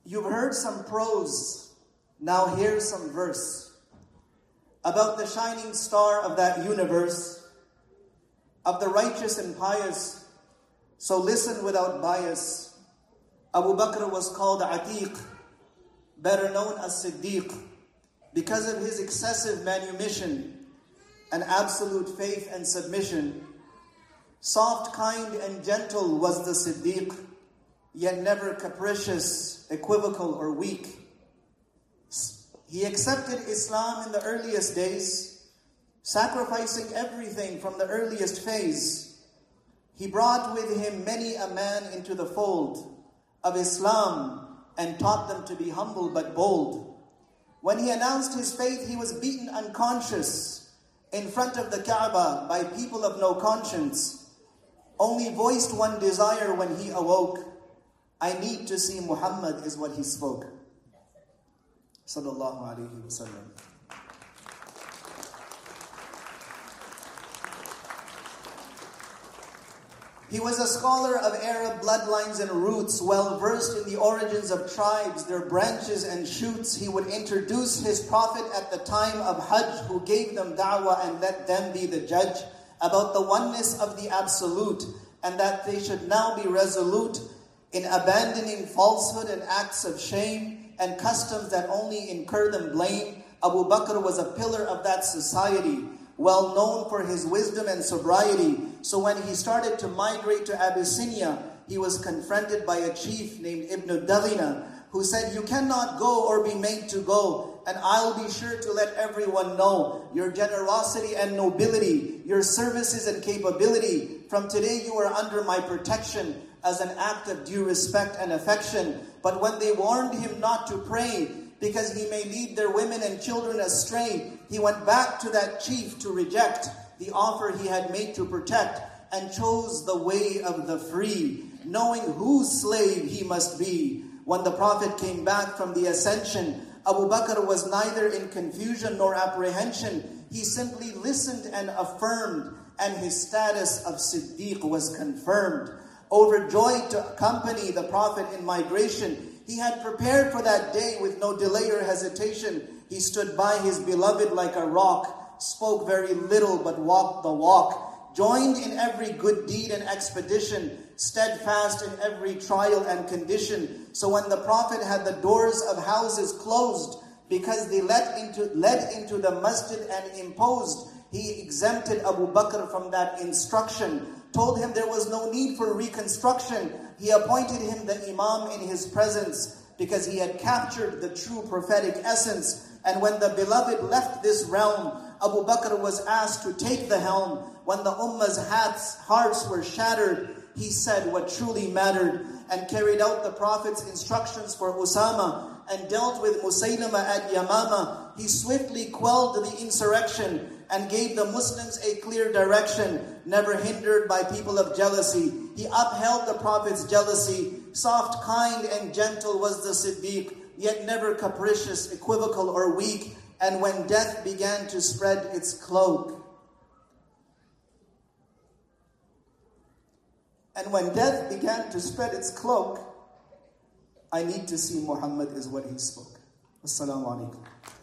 You've heard some prose, now here's some verse about the shining star of that universe, of the righteous and pious. So listen without bias. Abu Bakr was called Atiq, better known as Siddiq, because of his excessive manumission and absolute faith and submission. Soft, kind, and gentle was the Siddiq, yet never capricious, equivocal, or weak. He accepted Islam in the earliest days, sacrificing everything from the earliest phase. He brought with him many a man into the fold of Islam and taught them to be humble but bold. When he announced his faith, he was beaten unconscious in front of the Kaaba by people of no conscience. Only voiced one desire when he awoke. I need to see Muhammad is what he spoke. Sallallahu alayhi wa sallam. He was a scholar of Arab bloodlines and roots, well versed in the origins of tribes, their branches and shoots. He would introduce his prophet at the time of Hajj, who gave them da'wah and let them be the judge about the oneness of the absolute, and that they should now be resolute in abandoning falsehood and acts of shame and customs that only incur them blame. Abu Bakr was a pillar of that society, well known for his wisdom and sobriety. So when he started to migrate to Abyssinia, he was confronted by a chief named Ibn Daghina, who said, "You cannot go or be made to go, and I'll be sure to let everyone know your generosity and nobility, your services and capability. From today you are under my protection as an act of due respect and affection." But when they warned him not to pray, because he may lead their women and children astray, he went back to that chief to reject the offer he had made to protect, and chose the way of the free, knowing whose slave he must be. When the Prophet came back from the ascension, Abu Bakr was neither in confusion nor apprehension. He simply listened and affirmed, and his status of Siddiq was confirmed. Overjoyed to accompany the Prophet in migration, he had prepared for that day with no delay or hesitation. He stood by his beloved like a rock, spoke very little but walked the walk, joined in every good deed and expedition, steadfast in every trial and condition. So when the Prophet had the doors of houses closed because they led into the masjid and imposed, he exempted Abu Bakr from that instruction, told him there was no need for reconstruction. He appointed him the imam in his presence because he had captured the true prophetic essence. And when the beloved left this realm, Abu Bakr was asked to take the helm. When the ummah's hearts were shattered, he said what truly mattered and carried out the Prophet's instructions for Usama and dealt with Musaylama at Yamama. He swiftly quelled the insurrection and gave the Muslims a clear direction, never hindered by people of jealousy. He upheld the Prophet's jealousy. Soft, kind, and gentle was the Siddiq, yet never capricious, equivocal, or weak. And when death began to spread its cloak, I need to see Muhammad is what he spoke. Assalamu alaikum.